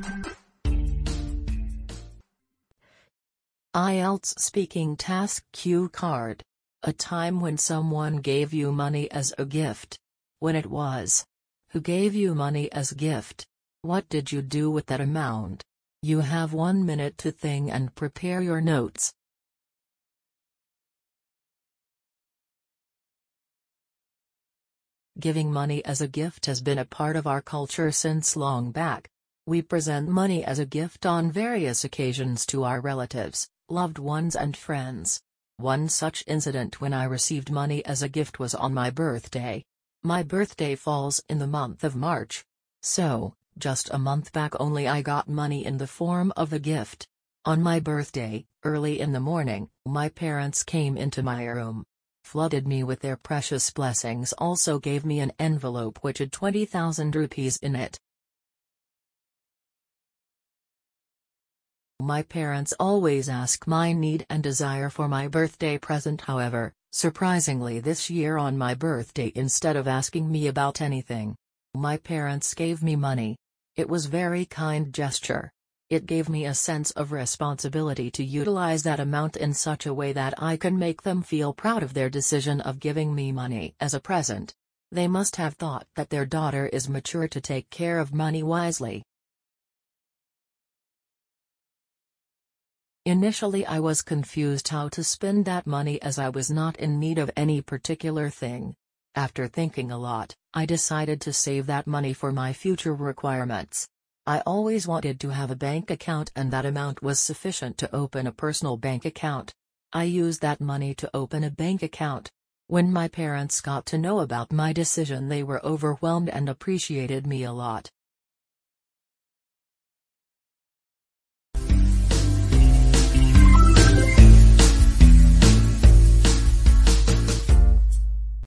IELTS Speaking Task Cue Card. A time when someone gave you money as a gift. When it was. Who gave you money as gift? What did you do with that amount? You have 1 minute to think and prepare your notes. Giving money as a gift has been a part of our culture since long back. We present money as a gift on various occasions to our relatives, loved ones and friends. One such incident when I received money as a gift was on my birthday. My birthday falls in the month of March. So, just a month back only I got money in the form of a gift. On my birthday, early in the morning, my parents came into my room, flooded me with their precious blessings, also gave me an envelope which had 20,000 rupees in it. My parents always ask my need and desire for my birthday present. However, surprisingly this year on my birthday, instead of asking me about anything, my parents gave me money. It was very kind gesture. It gave me a sense of responsibility to utilize that amount in such a way that I can make them feel proud of their decision of giving me money as a present. They must have thought that their daughter is mature to take care of money wisely. Initially I was confused how to spend that money as I was not in need of any particular thing. After thinking a lot, I decided to save that money for my future requirements. I always wanted to have a bank account and that amount was sufficient to open a personal bank account. I used that money to open a bank account. When my parents got to know about my decision, they were overwhelmed and appreciated me a lot.